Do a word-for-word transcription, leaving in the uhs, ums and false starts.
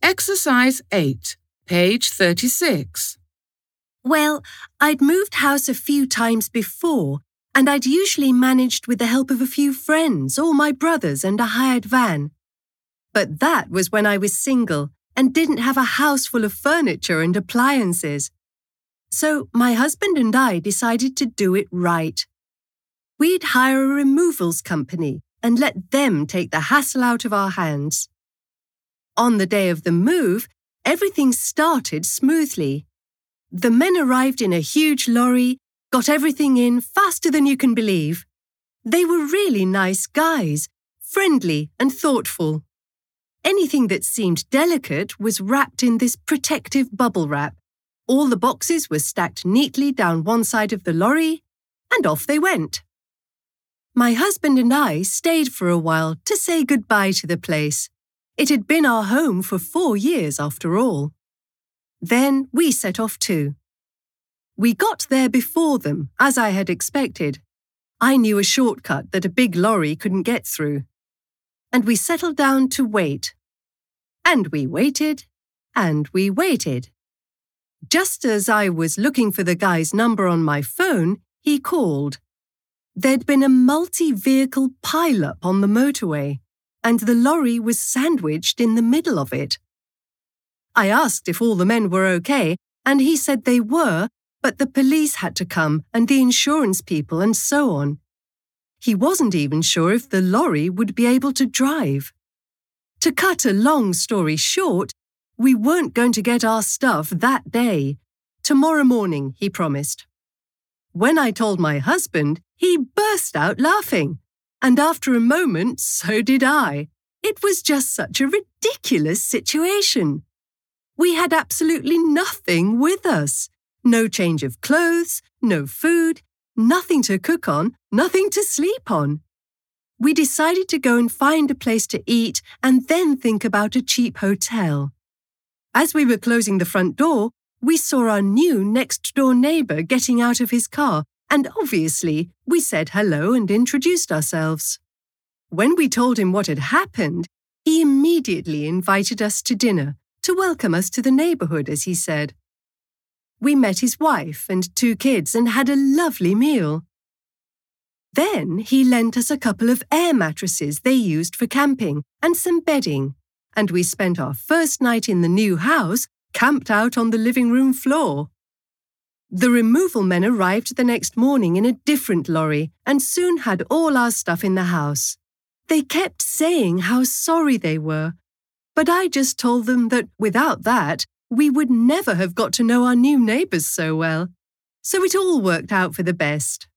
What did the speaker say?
Exercise eight, page thirty-six. Well, I'd moved house a few times before, and I'd usually managed with the help of a few friends or my brothers and a hired van. But that was when I was single and didn't have a house full of furniture and appliances. So my husband and I decided to do it right. We'd hire a removals company and let them take the hassle out of our hands. On the day of the move, everything started smoothly. The men arrived in a huge lorry, got everything in faster than you can believe. They were really nice guys, friendly and thoughtful. Anything that seemed delicate was wrapped in this protective bubble wrap. All the boxes were stacked neatly down one side of the lorry, and off they went. My husband and I stayed for a while to say goodbye to the place. It had been our home for four years after all. Then we set off too. We got there before them, as I had expected. I knew a shortcut that a big lorry couldn't get through. And we settled down to wait. And we waited, and we waited. Just as I was looking for the guy's number on my phone, he called. There'd been a multi-vehicle pile-up on the motorway, and the lorry was sandwiched in the middle of it. I asked if all the men were okay, and he said they were, but the police had to come and the insurance people and so on. He wasn't even sure if the lorry would be able to drive. To cut a long story short, we weren't going to get our stuff that day. Tomorrow morning, he promised. When I told my husband, he burst out laughing. And after a moment, so did I. It was just such a ridiculous situation. We had absolutely nothing with us. No change of clothes, no food, nothing to cook on, nothing to sleep on. We decided to go and find a place to eat and then think about a cheap hotel. As we were closing the front door, we saw our new next-door neighbour getting out of his car, and obviously we said hello and introduced ourselves. When we told him what had happened, he immediately invited us to dinner to welcome us to the neighbourhood, as he said. We met his wife and two kids and had a lovely meal. Then he lent us a couple of air mattresses they used for camping and some bedding, and we spent our first night in the new house camped out on the living room floor. The removal men arrived the next morning in a different lorry and soon had all our stuff in the house. They kept saying how sorry they were, but I just told them that without that, we would never have got to know our new neighbours so well. So it all worked out for the best.